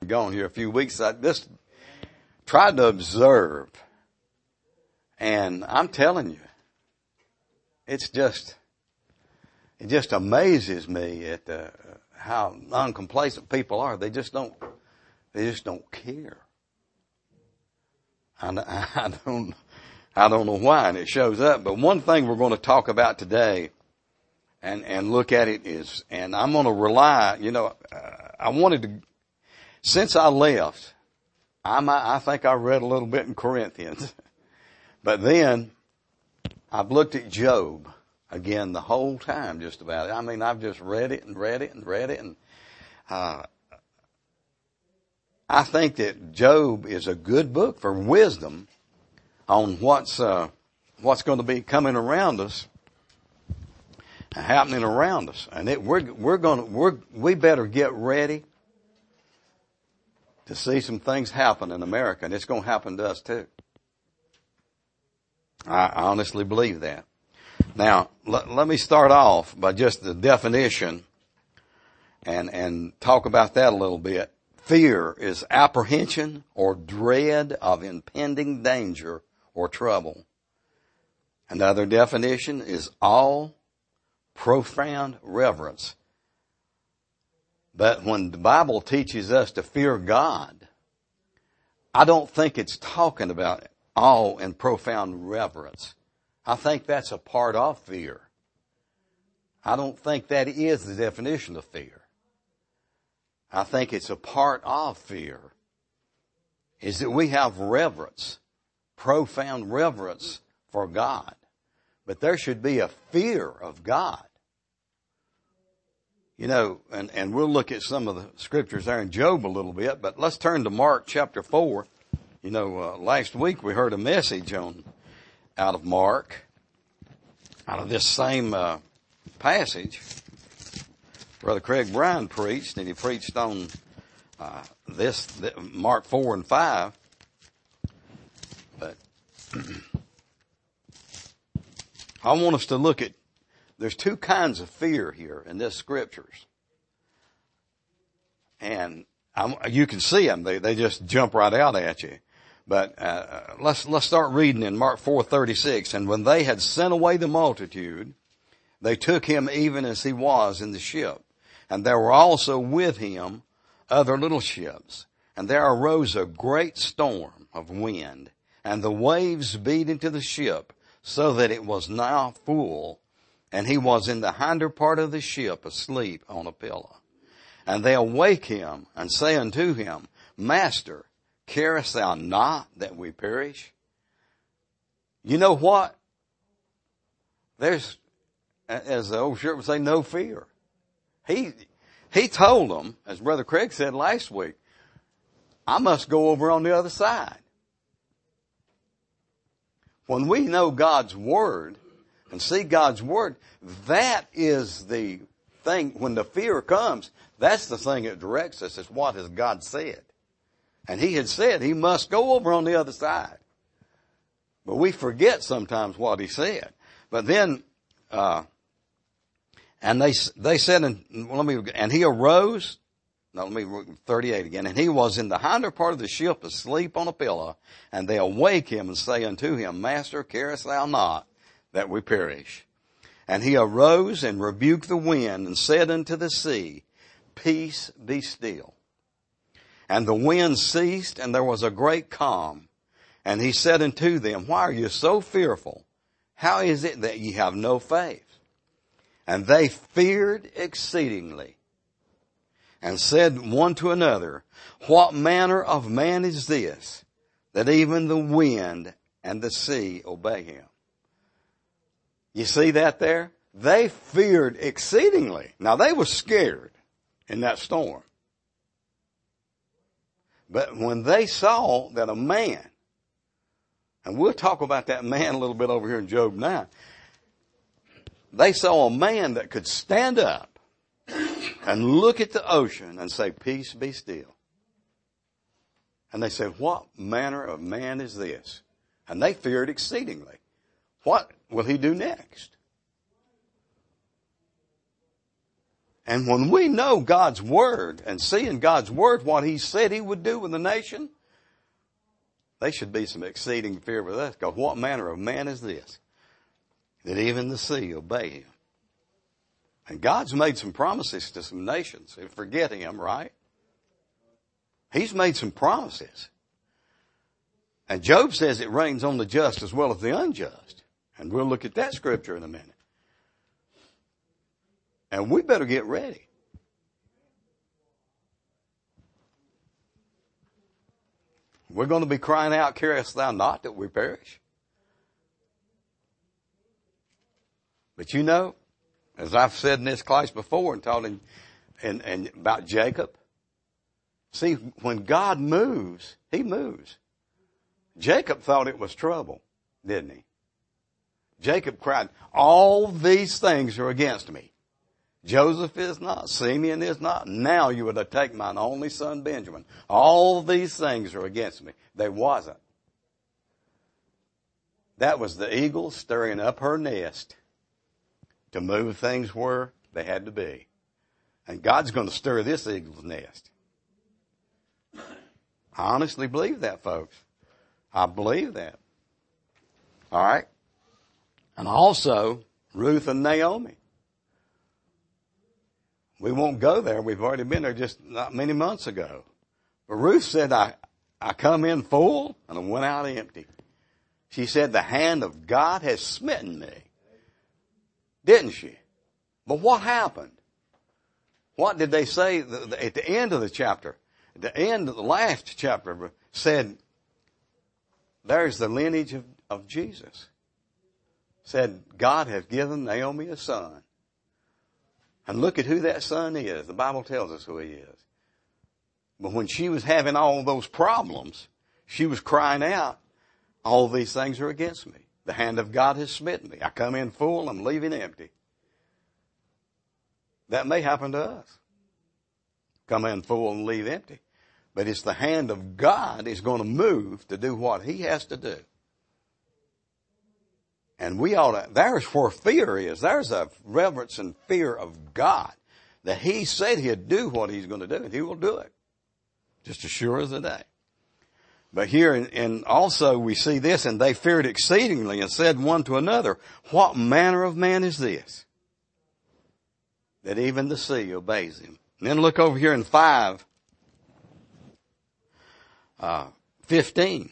gone here a few weeks, I just tried to observe. And I'm telling you, it just amazes me at how uncomplacent people are. They just don't care. I don't know why, and it shows up. But one thing we're going to talk about today and look at it is, and I'm going to rely, I wanted to, since I left, I think I read a little bit in Corinthians. But then I've looked at Job again the whole time just about it. I mean, I've just read it and read it and read it. And I think that Job is a good book for wisdom on what's going to be coming around us, happening around us. And we better get ready to see some things happen in America, and it's going to happen to us too. I honestly believe that. Now, let me start off by just the definition and talk about that a little bit. Fear is apprehension or dread of impending danger or trouble. Another definition is awe, profound reverence. But when the Bible teaches us to fear God, I don't think it's talking about awe and profound reverence. I think that's a part of fear. I don't think that is the definition of fear. I think it's a part of fear is that we have reverence, profound reverence for God. But there should be a fear of God. And we'll look at some of the scriptures there in Job a little bit, but let's turn to Mark chapter 4. Last week we heard a message out of Mark, out of this same passage. Brother Craig Bryan preached, and he preached on Mark 4 and 5. But I want us to look at, there's two kinds of fear here in this scriptures. And you can see them. They just jump right out at you. But let's start reading in Mark 4:36. And when they had sent away the multitude, they took him even as he was in the ship. And there were also with him other little ships. And there arose a great storm of wind, and the waves beat into the ship, so that it was now full. And he was in the hinder part of the ship, asleep on a pillow. And they awake him, and say unto him, Master, carest thou not that we perish? You know what? There's, as the old shirt would say, no fear. He told them, as Brother Craig said last week, I must go over on the other side. When we know God's Word and see God's Word, that is the thing. When the fear comes, that's the thing that directs us, is what has God said. And he had said he must go over on the other side. But we forget sometimes what he said. But then, and they said, and he arose, 38 again, and he was in the hinder part of the ship asleep on a pillow, and they awake him and say unto him, Master, carest thou not that we perish? And he arose and rebuked the wind and said unto the sea, Peace, be still. And the wind ceased, and there was a great calm. And he said unto them, Why are you so fearful? How is it that ye have no faith? And they feared exceedingly, and said one to another, What manner of man is this, that even the wind and the sea obey him? You see that there? They feared exceedingly. Now they were scared in that storm. But when they saw that a man, and we'll talk about that man a little bit over here in Job 9, they saw a man that could stand up and look at the ocean and say, Peace, be still. And they said, What manner of man is this? And they feared exceedingly. What will he do next? And when we know God's Word and see in God's Word what He said He would do with the nation, they should be some exceeding fear with us. Because what manner of man is this, that even the sea obey Him? And God's made some promises to some nations. They forget Him, right? He's made some promises. And Job says it rains on the just as well as the unjust. And we'll look at that scripture in a minute. And we better get ready. We're going to be crying out, carest thou not that we perish? But you know, as I've said in this class before and taught and about Jacob, see, when God moves, He moves. Jacob thought it was trouble, didn't he? Jacob cried, all these things are against me. Joseph is not, Simeon is not. Now you would have taken mine only son Benjamin. All these things are against me. They wasn't. That was the eagle stirring up her nest to move things where they had to be. And God's going to stir this eagle's nest. I honestly believe that, folks. I believe that. All right. And also, Ruth and Naomi. We won't go there. We've already been there just not many months ago. But Ruth said, I come in full and I went out empty. She said, the hand of God has smitten me. Didn't she? But what happened? What did they say at the end of the chapter? At the end of the last chapter said, there's the lineage of Jesus. Said, God has given Naomi a son. And look at who that son is. The Bible tells us who he is. But when she was having all those problems, she was crying out, all these things are against me. The hand of God has smitten me. I come in full, I'm leaving empty. That may happen to us. Come in full and leave empty. But it's the hand of God is going to move to do what He has to do. And we ought to, there's where fear is. There's a reverence and fear of God. That He said He'd do what He's going to do, and He will do it. Just as sure as the day. But here, and also we see this, and they feared exceedingly and said one to another, what manner of man is this, that even the sea obeys Him? And then look over here in 5:15.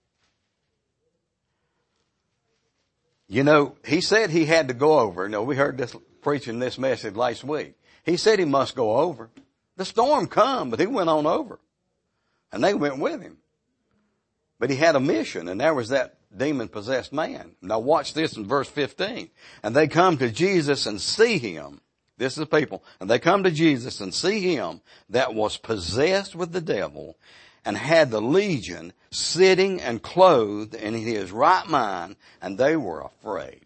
You know, he said he had to go over. You know, we heard this preaching this message last week. He said he must go over. The storm come, but he went on over. And they went with him. But he had a mission, and there was that demon-possessed man. Now watch this in verse 15. And they come to Jesus and see him. This is the people. And they come to Jesus and see him that was possessed with the devil and had the legion sitting and clothed in his right mind, and they were afraid.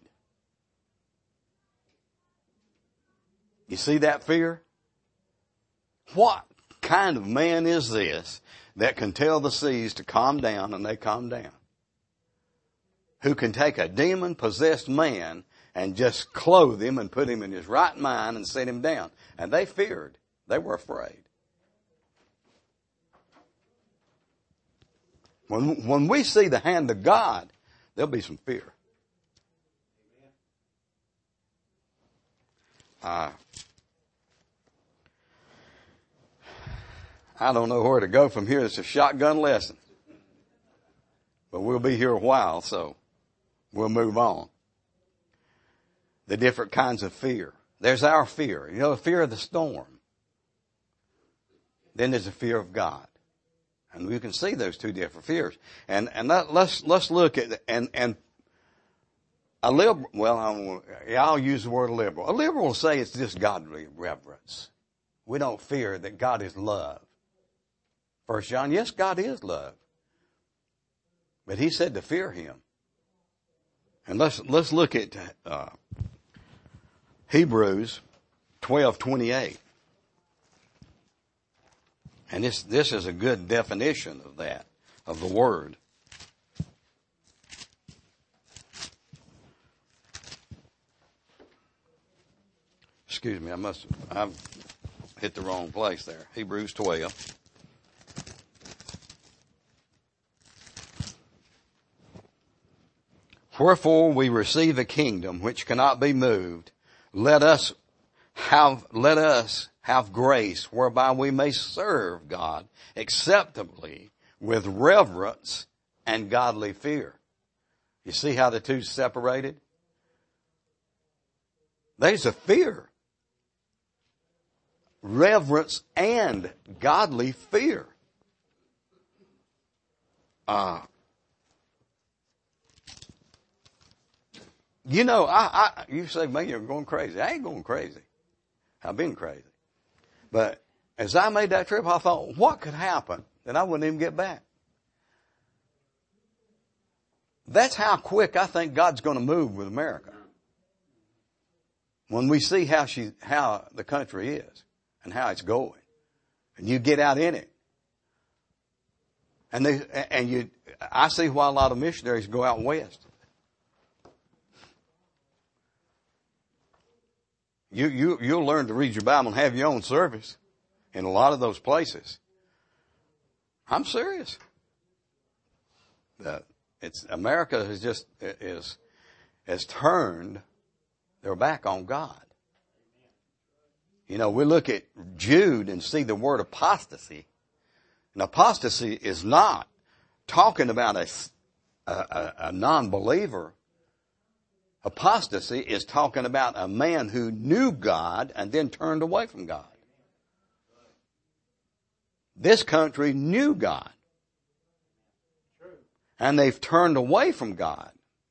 You see that fear? What kind of man is this that can tell the seas to calm down and they calm down? Who can take a demon-possessed man and just clothe him and put him in his right mind and set him down? And they feared. They were afraid. When we see the hand of God, there'll be some fear. I don't know where to go from here. It's a shotgun lesson. But we'll be here a while, so we'll move on. The different kinds of fear. There's our fear. You know, the fear of the storm. Then there's the fear of God. And we can see those two different fears. And let's look at, and a liberal, well, I'll use the word liberal. A liberal will say it's just godly reverence. We don't fear that God is love. 1 John, yes, God is love. But He said to fear Him. And let's look at Hebrews 12:28. And this is a good definition of that, of the word. excuse me, I've hit the wrong place there. Hebrews 12. Wherefore we receive a kingdom which cannot be moved. Let us have grace whereby we may serve God acceptably with reverence and godly fear. You see how the two separated? There's a fear. Reverence and godly fear. You know, you say, man, you're going crazy. I ain't going crazy. I've been crazy. But as I made that trip, I thought, what could happen that I wouldn't even get back? That's how quick I think God's going to move with America. When we see how the country is and how it's going, and you get out in it, I see why a lot of missionaries go out west. You'll learn to read your Bible and have your own service in a lot of those places. I'm serious. America has turned their back on God. You know, we look at Jude and see the word apostasy. And apostasy is not talking about a non-believer. Apostasy is talking about a man who knew God and then turned away from God. This country knew God. And they've turned away from God.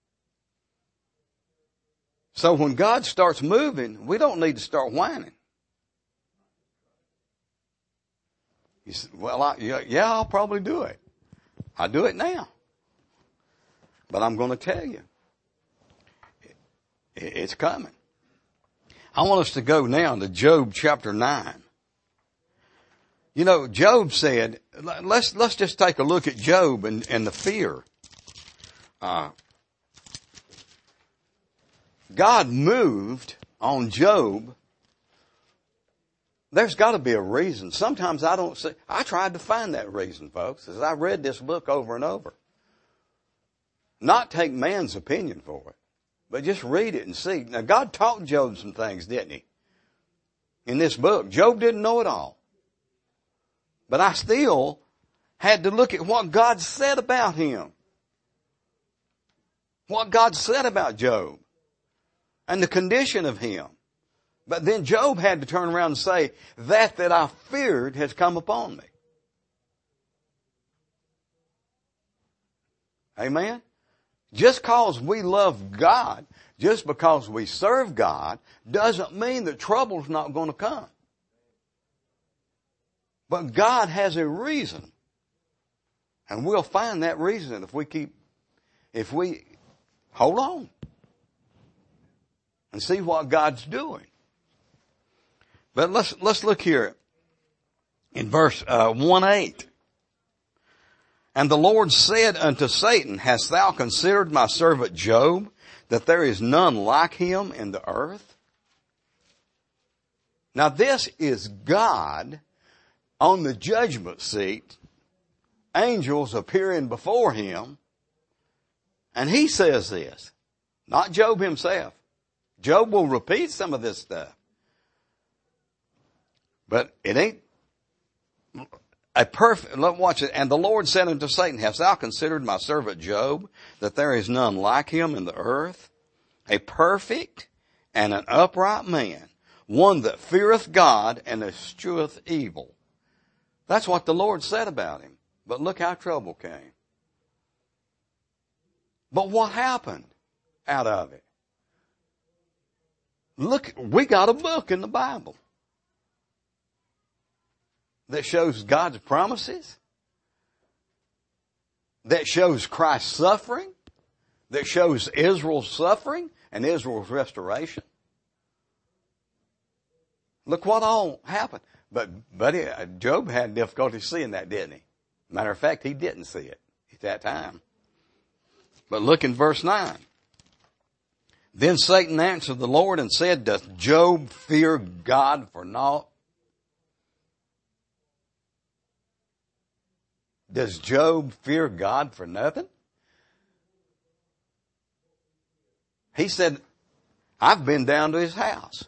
So when God starts moving, we don't need to start whining. You say, well, I'll probably do it. I do it now. But I'm going to tell you, it's coming. I want us to go now to Job chapter 9. You know, Job said, let's just take a look at Job and the fear. God moved on Job. There's got to be a reason. Sometimes I tried to find that reason, folks, as I read this book over and over. Not take man's opinion for it, but just read it and see. Now, God taught Job some things, didn't he? In this book. Job didn't know it all. But I still had to look at what God said about him. What God said about Job. And the condition of him. But then Job had to turn around and say, that I feared has come upon me. Amen? Just because we love God, just because we serve God, doesn't mean that trouble's not going to come. But God has a reason. And we'll find that reason if we hold on and see what God's doing. But let's look here in verse 1:8. And the Lord said unto Satan, hast thou considered my servant Job, that there is none like him in the earth? Now this is God on the judgment seat, angels appearing before him, and he says this, not Job himself. Job will repeat some of this stuff. But it ain't a perfect, watch it. And the Lord said unto Satan, hast thou considered my servant Job, that there is none like him in the earth? A perfect and an upright man, one that feareth God and escheweth evil. That's what the Lord said about him. But look how trouble came. But what happened out of it? Look, we got a book in the Bible that shows God's promises, that shows Christ's suffering, that shows Israel's suffering and Israel's restoration. Look what all happened. But Job had difficulty seeing that, didn't he? Matter of fact, he didn't see it at that time. But look in verse 9. Then Satan answered the Lord and said, doth Job fear God for naught? Does Job fear God for nothing? He said, I've been down to his house.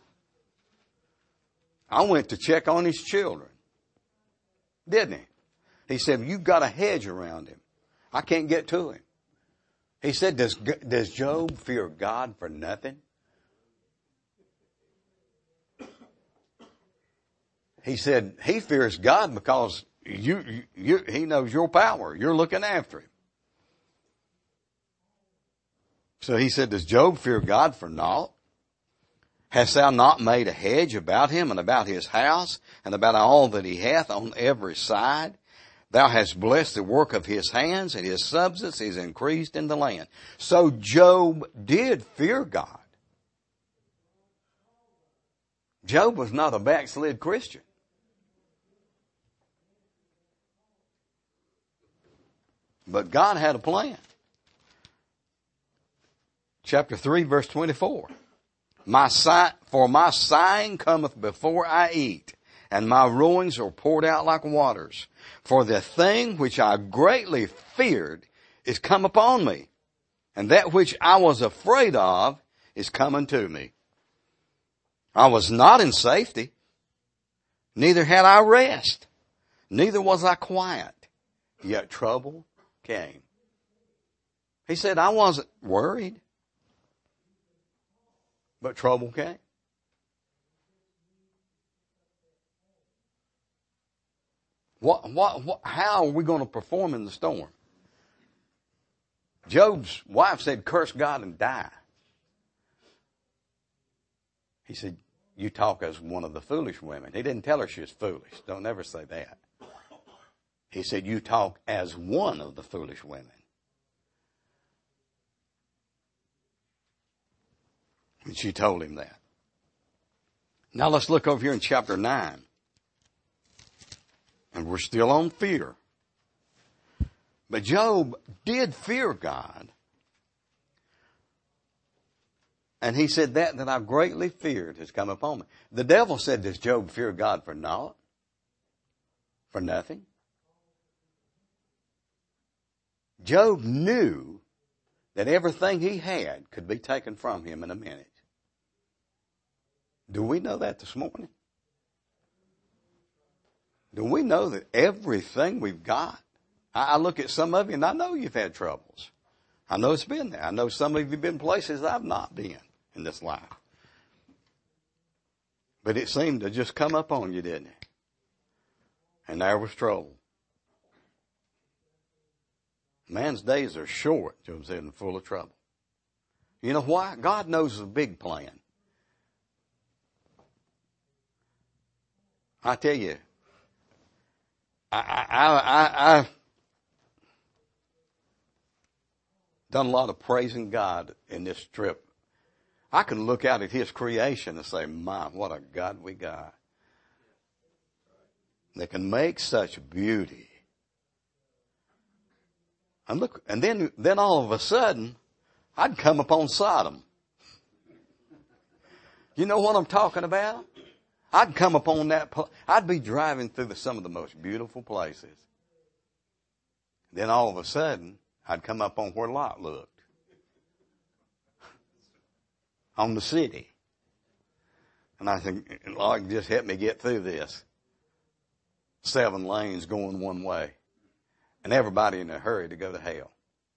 I went to check on his children. Didn't he? He said, you've got a hedge around him. I can't get to him. He said, does Job fear God for nothing? He said, he fears God because he knows your power. You're looking after him. So he said, does Job fear God for naught? Hast thou not made a hedge about him and about his house and about all that he hath on every side? Thou hast blessed the work of his hands, and his substance is increased in the land. So Job did fear God. Job was not a backslid Christian. But God had a plan. Chapter 3, verse 24. For my sighing cometh before I eat, and my ruins are poured out like waters. For the thing which I greatly feared is come upon me, and that which I was afraid of is coming to me. I was not in safety, neither had I rest, neither was I quiet, yet trouble came. He said, I wasn't worried, but trouble came. How are we going to perform in the storm? Job's wife said, curse God and die. He said, you talk as one of the foolish women. He didn't tell her she was foolish. Don't ever say that. He said, you talk as one of the foolish women. And she told him that. Now let's look over here in chapter 9. And we're still on fear. But Job did fear God. And he said, that I greatly feared has come upon me. The devil said, does Job fear God for naught? For nothing? Job knew that everything he had could be taken from him in a minute. Do we know that this morning? Do we know that everything we've got? I look at some of you and I know you've had troubles. I know it's been there. I know some of you have been places I've not been in this life. But it seemed to just come up on you, didn't it? And there was trouble. Man's days are short, Job said, and full of trouble. You know why? God knows the big plan. I tell you, I've done a lot of praising God in this trip. I can look out at His creation and say, my, what a God we got. That can make such beauty. And look, and then all of a sudden, I'd come upon Sodom. You know what I'm talking about? I'd come upon that. I'd be driving through some of the most beautiful places. Then all of a sudden, I'd come up on where Lot looked. On the city. And I think, Lord, just help me get through this. 7 lanes going one way. And everybody in a hurry to go to hell.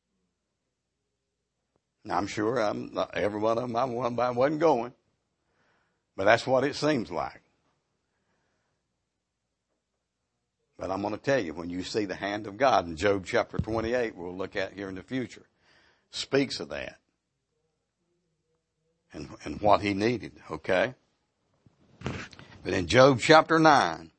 Now, I'm sure every one of them I wasn't going. But that's what it seems like. But I'm going to tell you, when you see the hand of God in Job chapter 28, we'll look at here in the future, speaks of that. And what he needed, okay? But in Job chapter 9,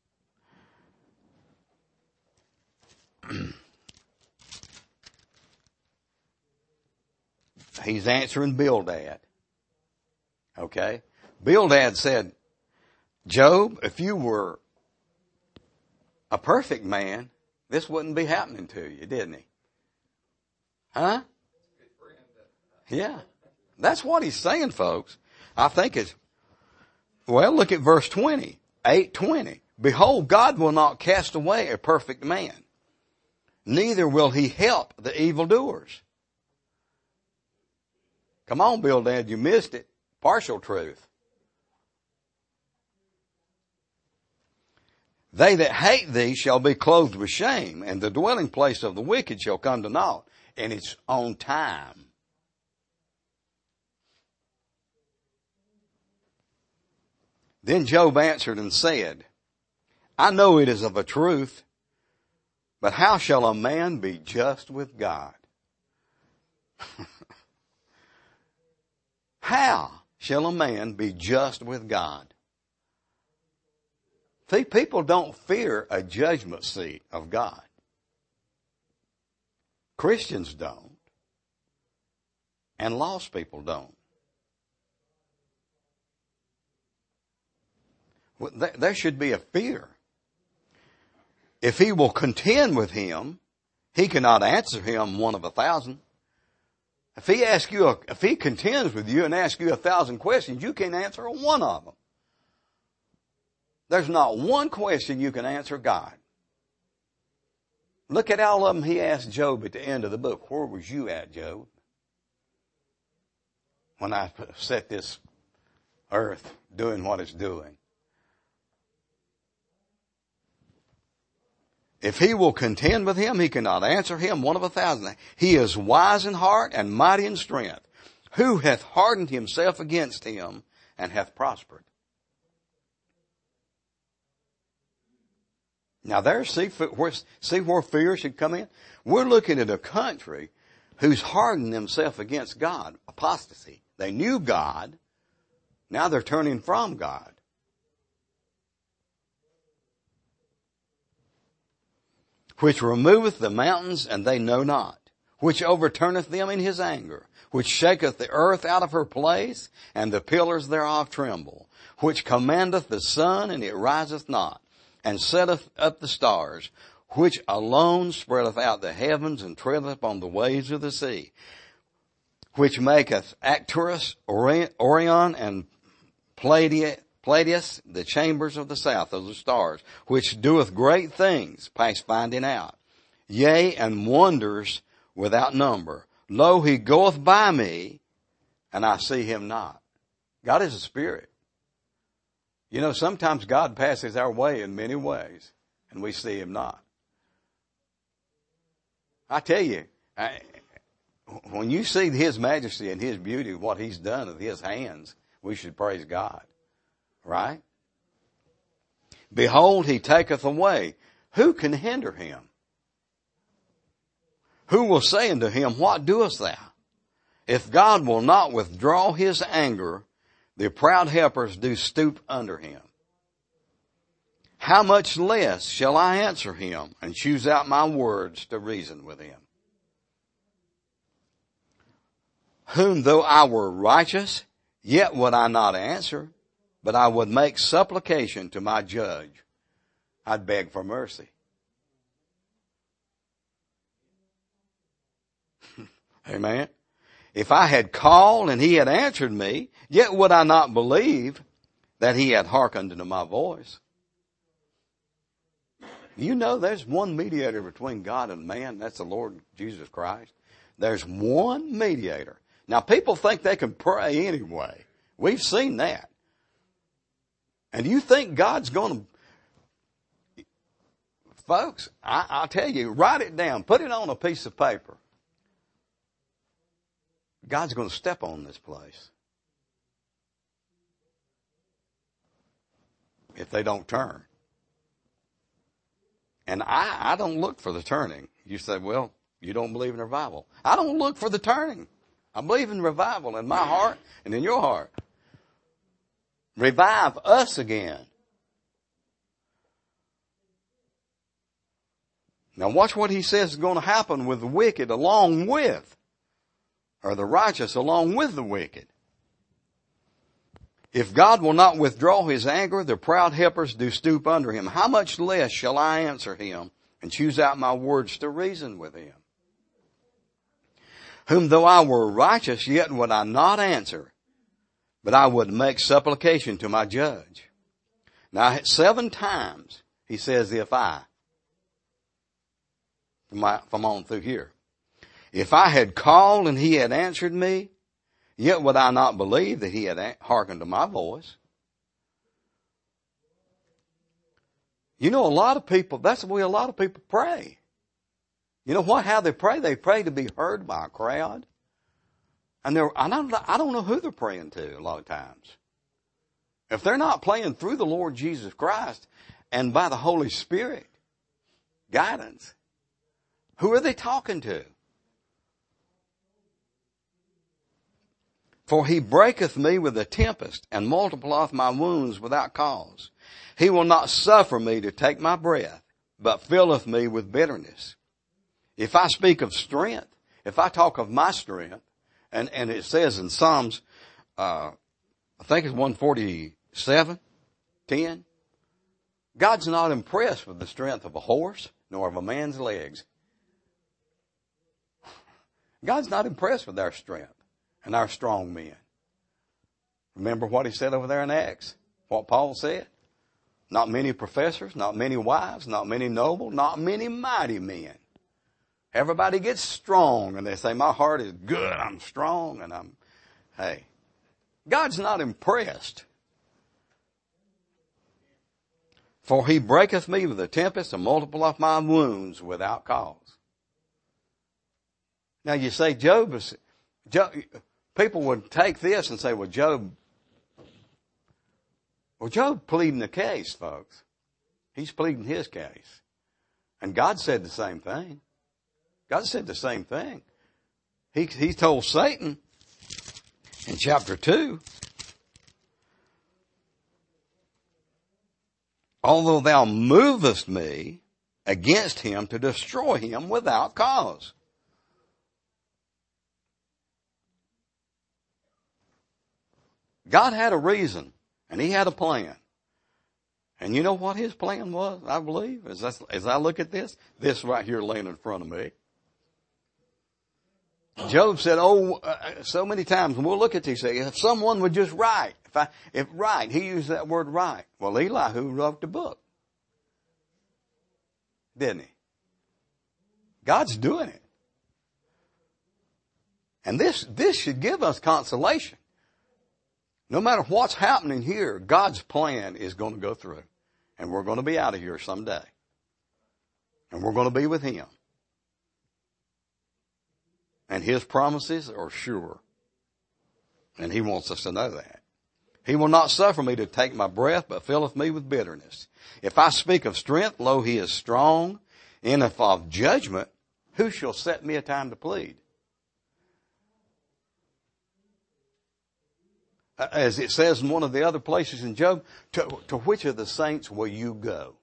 he's answering Bildad. Okay? Bildad said, Job, if you were a perfect man, this wouldn't be happening to you, didn't he? Huh? Yeah. That's what he's saying, folks. I think it's, well, look at verse 20, 8:20. Behold, God will not cast away a perfect man, neither will he help the evildoers. Come on, Bildad, you missed it. Partial truth. They that hate thee shall be clothed with shame, and the dwelling place of the wicked shall come to naught in its own time. Then Job answered and said, I know it is of a truth, but how shall a man be just with God? How shall a man be just with God? See, people don't fear a judgment seat of God. Christians don't. And lost people don't. There should be a fear. If he will contend with him, he cannot answer him one of 1,000. If he contends with you and asks you 1,000 questions, you can't answer one of them. There's not one question you can answer God. Look at all of them he asked Job at the end of the book. Where was you at, Job, when I set this earth doing what it's doing? If he will contend with him, he cannot answer him one of 1,000. He is wise in heart and mighty in strength. Who hath hardened himself against him and hath prospered? Now there, see where fear should come in? We're looking at a country who's hardened themselves against God. Apostasy. They knew God. Now they're turning from God. Which removeth the mountains, and they know not. Which overturneth them in his anger. Which shaketh the earth out of her place, and the pillars thereof tremble. Which commandeth the sun, and it riseth not. And setteth up the stars. Which alone spreadeth out the heavens, and treadeth upon the waves of the sea. Which maketh Arcturus, Orion, and Pleiades, the chambers of the south of the stars, which doeth great things past finding out, yea, and wonders without number. Lo, he goeth by me, and I see him not. God is a spirit. You know, sometimes God passes our way in many ways, and we see him not. I tell you, when you see his majesty and his beauty, what he's done with his hands, we should praise God. Right? Behold, he taketh away. Who can hinder him? Who will say unto him, what doest thou? If God will not withdraw his anger, the proud helpers do stoop under him. How much less shall I answer him and choose out my words to reason with him? Whom though I were righteous, yet would I not answer, but I would make supplication to my judge. I'd beg for mercy. Amen. If I had called and he had answered me, yet would I not believe that he had hearkened unto my voice. You know there's one mediator between God and man. That's the Lord Jesus Christ. There's one mediator. Now people think they can pray anyway. We've seen that. And you think God's going to, folks, I'll tell you, write it down, put it on a piece of paper. God's going to step on this place if they don't turn. And I don't look for the turning. You say, well, you don't believe in revival. I don't look for the turning. I believe in revival in my heart and in your heart. Revive us again. Now watch what he says is going to happen with the wicked along with, or the righteous along with the wicked. If God will not withdraw his anger, the proud helpers do stoop under him. How much less shall I answer him and choose out my words to reason with him? whom though I were righteous, yet would I not answer, but I would make supplication to my judge. Now 7 times he says, if I, from on through here. If I had called and he had answered me, yet would I not believe that he had hearkened to my voice. You know, a lot of people, that's the way a lot of people pray. You know what? How they pray? They pray to be heard by a crowd. And I don't know who they're praying to a lot of times. If they're not praying through the Lord Jesus Christ and by the Holy Spirit guidance, who are they talking to? For he breaketh me with a tempest and multiplieth my wounds without cause. He will not suffer me to take my breath, but filleth me with bitterness. If I speak of strength, if I talk of my strength, and it says in Psalms, I think it's 147:10, God's not impressed with the strength of a horse nor of a man's legs. God's not impressed with our strength and our strong men. Remember what he said over there in Acts? What Paul said? Not many professors, not many wives, not many noble, not many mighty men. Everybody gets strong and they say, my heart is good, I'm strong, and hey. God's not impressed. For he breaketh me with a tempest and multiplieth my wounds without cause. Now you say Job, people would take this and say, well, Job pleading the case, folks. He's pleading his case. And God said the same thing. God said the same thing. He told Satan in chapter 2, although thou movest me against him to destroy him without cause. God had a reason, and he had a plan. And you know what his plan was, I believe, as I look at this right here laying in front of me. Job said, so many times, and we'll look at these, say, if someone would just write, he used that word write. Well, Elihu wrote the book. Didn't he? God's doing it. And this should give us consolation. No matter what's happening here, God's plan is going to go through. And we're going to be out of here someday. And we're going to be with him. And his promises are sure. And he wants us to know that. He will not suffer me to take my breath, but filleth me with bitterness. If I speak of strength, lo, he is strong. And if of judgment, who shall set me a time to plead? As it says in one of the other places in Job, to which of the saints will you go?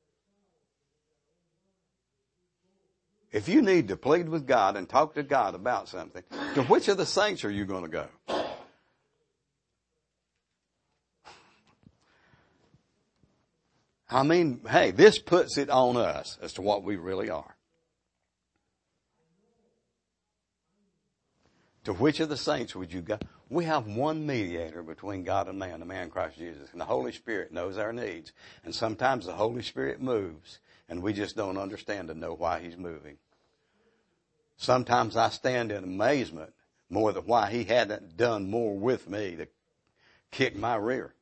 If you need to plead with God and talk to God about something, to which of the saints are you going to go? I mean, hey, this puts it on us as to what we really are. To which of the saints would you go? We have one mediator between God and man, the man Christ Jesus. And the Holy Spirit knows our needs. And sometimes the Holy Spirit moves, and we just don't understand to know why he's moving. Sometimes I stand in amazement more than why he hadn't done more with me to kick my rear.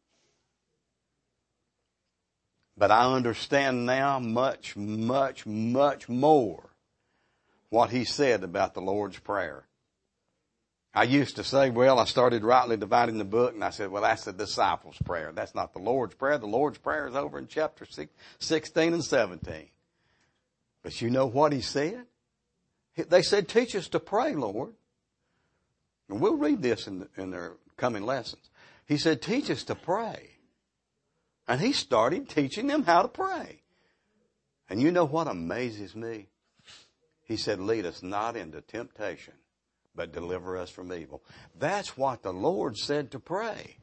But I understand now much, much, much more what he said about the Lord's Prayer. I used to say, well, I started rightly dividing the book, and I said, well, that's the disciples' prayer. That's not the Lord's Prayer. The Lord's Prayer is over in chapter 16 and 17. But you know what he said? They said, teach us to pray, Lord. And we'll read this in their coming lessons. He said, teach us to pray. And he started teaching them how to pray. And you know what amazes me? He said, lead us not into temptation, but deliver us from evil. That's what the Lord said to pray.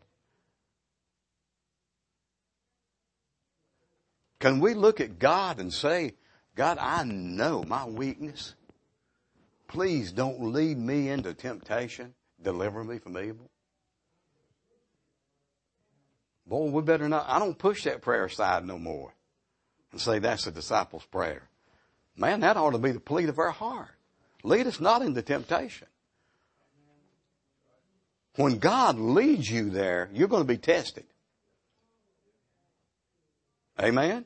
Can we look at God and say, God, I know my weakness. please don't lead me into temptation. Deliver me from evil. Boy, we better not. I don't push that prayer aside no more and say that's the disciples' prayer. Man, that ought to be the plea of our heart. Lead us not into temptation. When God leads you there, you're going to be tested. Amen?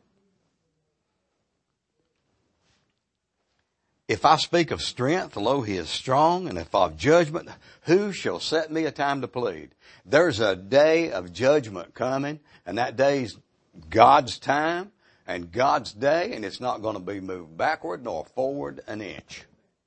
If I speak of strength, lo, he is strong, and if of judgment, who shall set me a time to plead? There's a day of judgment coming, and that day's God's time and God's day, and it's not going to be moved backward nor forward an inch.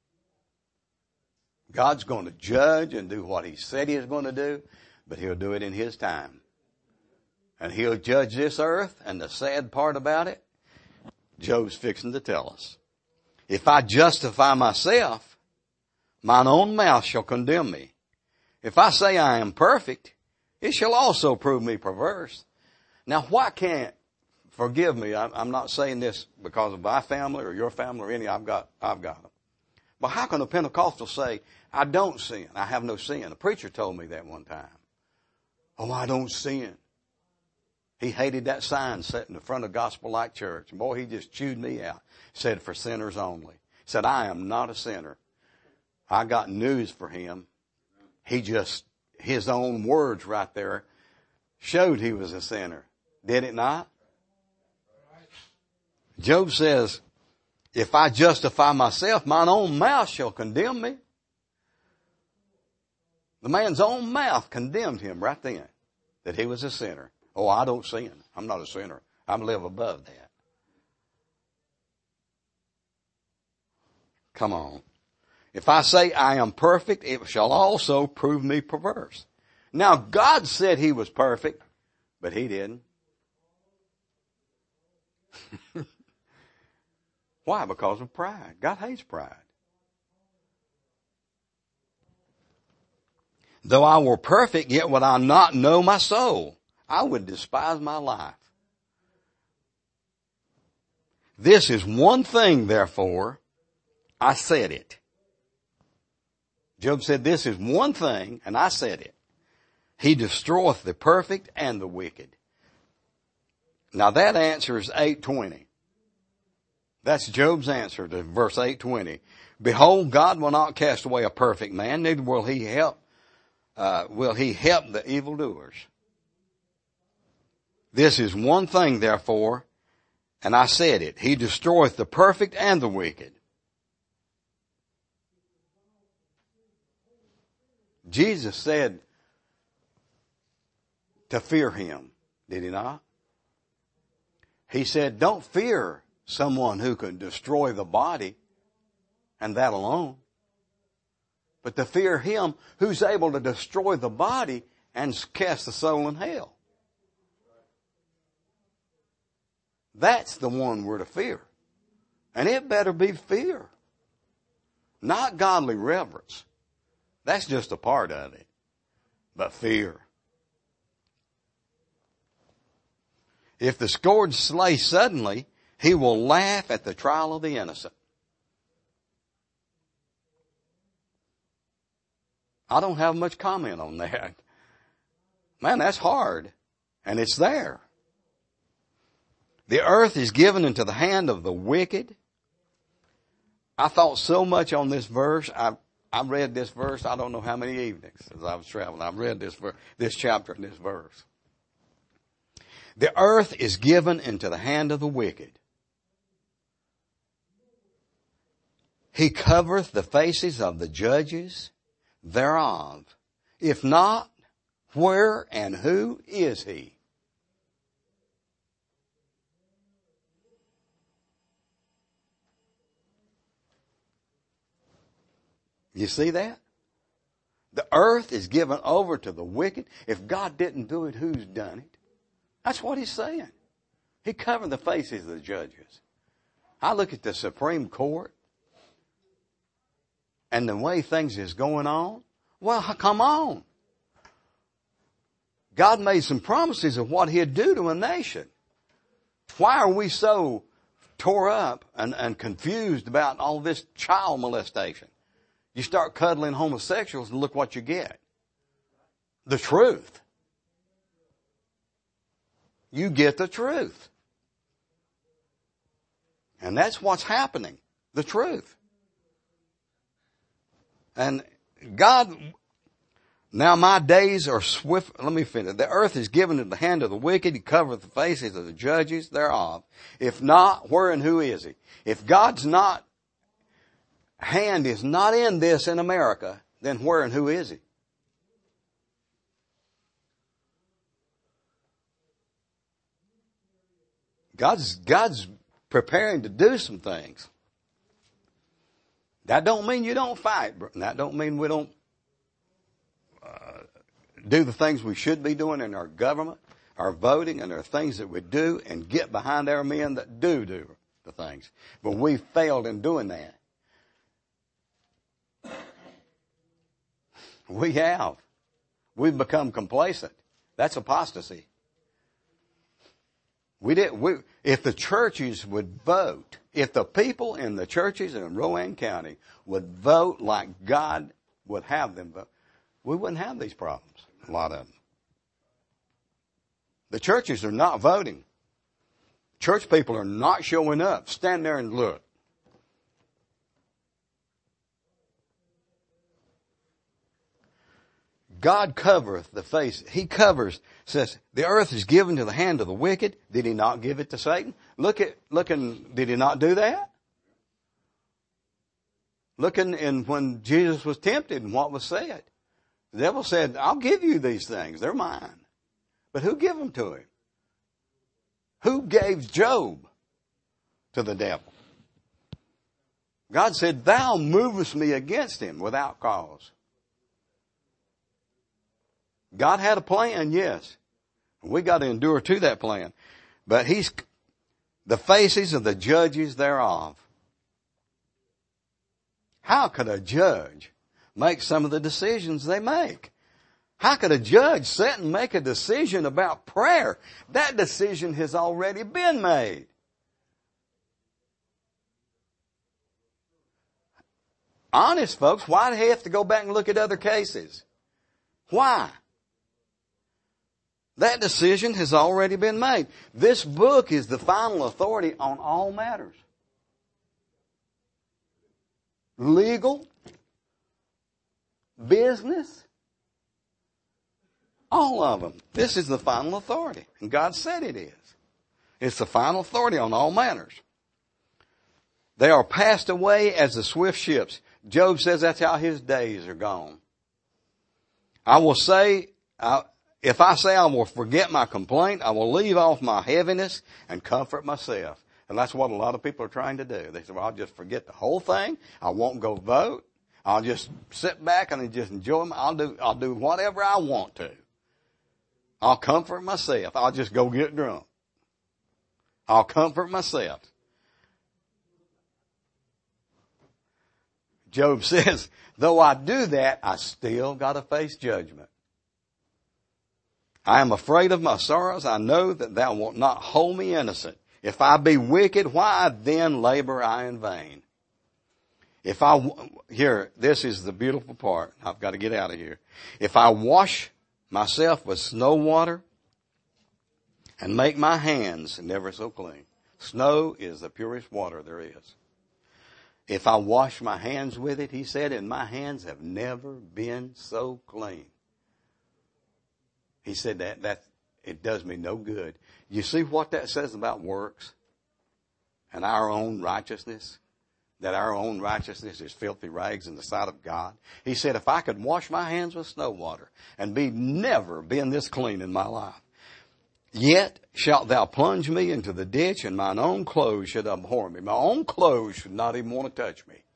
God's going to judge and do what he said he was going to do, but he'll do it in his time. And he'll judge this earth, and the sad part about it, Job's fixing to tell us. If I justify myself, mine own mouth shall condemn me. If I say I am perfect, it shall also prove me perverse. Now, why can't, forgive me, I'm not saying this because of my family or your family or any, I've got them. But how can a Pentecostal say, I don't sin, I have no sin? A preacher told me that one time. Oh, I don't sin. He hated that sign set in the front of Gospel Light Church. And boy, he just chewed me out. Said, for sinners only. Said, I am not a sinner. I got news for him. His own words right there showed he was a sinner. Did it not? Job says, if I justify myself, mine own mouth shall condemn me. The man's own mouth condemned him right then, that he was a sinner. Oh, I don't sin. I'm not a sinner. I live above that. Come on. If I say I am perfect, it shall also prove me perverse. Now, God said he was perfect, but he didn't. Why? Because of pride. God hates pride. Though I were perfect, yet would I not know my soul. I would despise my life. This is one thing, therefore, I said it. Job said, this is one thing, and I said it. He destroyeth the perfect and the wicked. Now that answer is 8:20. That's Job's answer to verse 8:20. Behold, God will not cast away a perfect man, neither will he help the evildoers. This is one thing, therefore, and I said it. He destroyeth the perfect and the wicked. Jesus said to fear him, did he not? He said, don't fear someone who can destroy the body and that alone, but to fear him who's able to destroy the body and cast the soul in hell. That's the one we're to fear. And it better be fear, not godly reverence. That's just a part of it, but fear. If the scourge slay suddenly, he will laugh at the trial of the innocent. I don't have much comment on that. Man, that's hard. And it's there. The earth is given into the hand of the wicked. I thought so much on this verse. I read this verse, I don't know how many evenings as I was traveling. I read this chapter and this verse. The earth is given into the hand of the wicked. He covereth the faces of the judges thereof. If not, where and who is he? You see that? The earth is given over to the wicked. If God didn't do it, who's done it? That's what he's saying. He covered the faces of the judges. I look at the Supreme Court and the way things is going on. Well, come on. God made some promises of what he'd do to a nation. Why are we so tore up and confused about all this child molestation? You start cuddling homosexuals and look what you get. The truth. You get the truth. And that's what's happening. The truth. And God, now my days are swift. Let me finish. The earth is given into the hand of the wicked. He covereth the faces of the judges thereof. If not, where and who is he? If God's hand is not in this in America, then where and who is he? God's preparing to do some things. That don't mean you don't fight. That don't mean we don't do the things we should be doing in our government, our voting, and there are things that we do and get behind our men that do the things. But we failed in doing that. We have. We've become complacent. That's apostasy. If the churches would vote, if the people in the churches in Rowan County would vote like God would have them vote, we wouldn't have these problems, a lot of them. The churches are not voting. Church people are not showing up. Stand there and look. God covereth the face. He covers, says, the earth is given to the hand of the wicked. Did he not give it to Satan? Did he not do that? Looking in when Jesus was tempted and what was said. The devil said, I'll give you these things. They're mine. But who gave them to him? Who gave Job to the devil? God said, thou movest me against him without cause. God had a plan, yes. We got to endure to that plan. But he's the faces of the judges thereof. How could a judge make some of the decisions they make? How could a judge sit and make a decision about prayer? That decision has already been made. Honest folks, why do they have to go back and look at other cases? Why? That decision has already been made. This book is the final authority on all matters. Legal, business, all of them. This is the final authority. And God said it is. It's the final authority on all matters. They are passed away as the swift ships. Job says that's how his days are gone. I will say, if I say I will forget my complaint, I will leave off my heaviness and comfort myself. And that's what a lot of people are trying to do. They say, well, I'll just forget the whole thing. I won't go vote. I'll just sit back and just enjoy them. I'll do whatever I want to. I'll comfort myself. I'll just go get drunk. I'll comfort myself. Job says, though I do that, I still got to face judgment. I am afraid of my sorrows. I know that thou wilt not hold me innocent. If I be wicked, why then labor I in vain? This is the beautiful part. I've got to get out of here. If I wash myself with snow water and make my hands never so clean. Snow is the purest water there is. If I wash my hands with it, he said, and my hands have never been so clean. He said that it does me no good. You see what that says about works and our own righteousness? That our own righteousness is filthy rags in the sight of God. He said, if I could wash my hands with snow water and never been this clean in my life, yet shalt thou plunge me into the ditch, and mine own clothes should abhor me. My own clothes should not even want to touch me.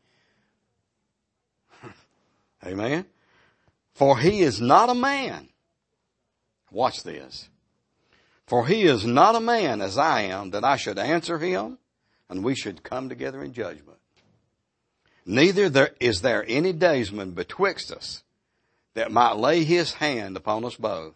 Amen. For he is not a man. Watch this. For he is not a man as I am, that I should answer him, and we should come together in judgment. Neither is there any daysman betwixt us that might lay his hand upon us both.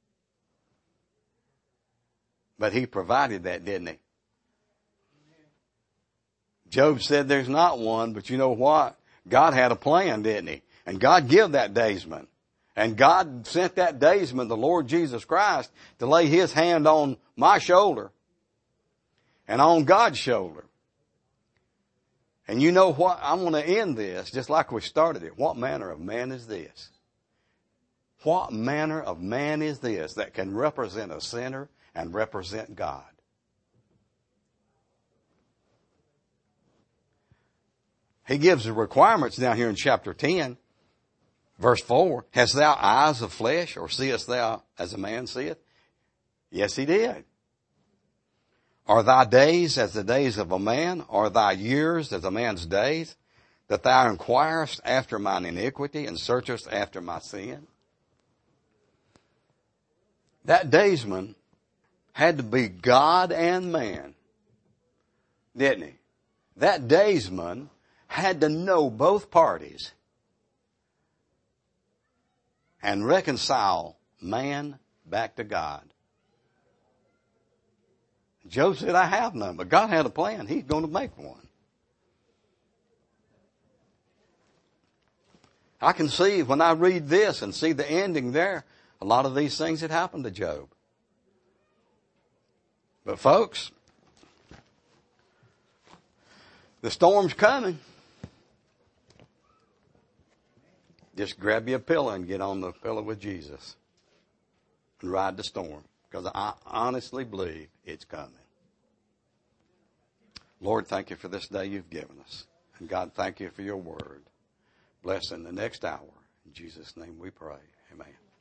But he provided that, didn't he? Job said there's not one, but you know what? God had a plan, didn't he? And God gave that daysman. And God sent that daysman, the Lord Jesus Christ, to lay his hand on my shoulder and on God's shoulder. And you know what? I'm going to end this just like we started it. What manner of man is this? What manner of man is this that can represent a sinner and represent God? He gives the requirements down here in chapter 10, verse 4. Hast thou eyes of flesh, or seest thou as a man seeth? Yes, he did. Are thy days as the days of a man? Are thy years as a man's days? That thou inquirest after mine iniquity and searchest after my sin? That daysman had to be God and man, didn't he? That daysman had to know both parties and reconcile man back to God. Job said, I have none, but God had a plan. He's going to make one. I can see when I read this and see the ending there, a lot of these things had happened to Job. But folks, the storm's coming. Just grab you a pillow and get on the pillow with Jesus and ride the storm, because I honestly believe it's coming. Lord, thank you for this day you've given us. And God, thank you for your word. Bless in the next hour. In Jesus' name we pray. Amen.